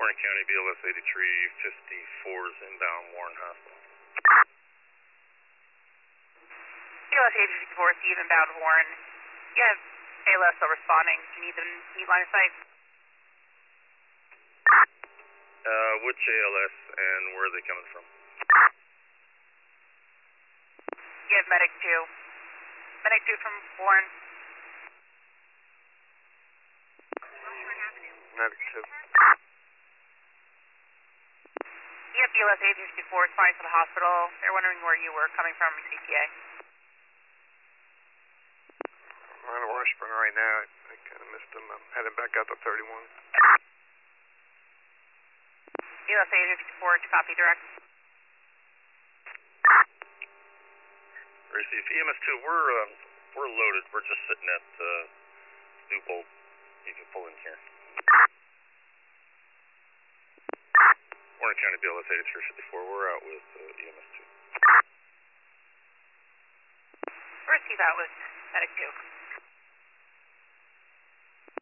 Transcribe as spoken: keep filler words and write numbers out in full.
Warren County B L S eighty-three fifty-four is inbound Warren Hospital. B L S eighty-three fifty-four is inbound Warren. You have A L S still responding. Do you need them need line of sight? Uh, which A L S and where are they coming from? You have Medic two. Medic two from Warren. Medic two. You have B L S eighty-three fifty-four responding to the hospital. They're wondering where you were coming from C T A. I'm on Washburn right now. I kind of missed them. I'm heading back out to thirty-one. B L S eighty-three fifty-four to copy direct. Receive E M S two. We're uh, we're loaded. We're just sitting at uh, Newbold. You can pull in here. Warren County B L S eighty-three fifty-four. We're out with uh, E M S two. Receive out with Medic two.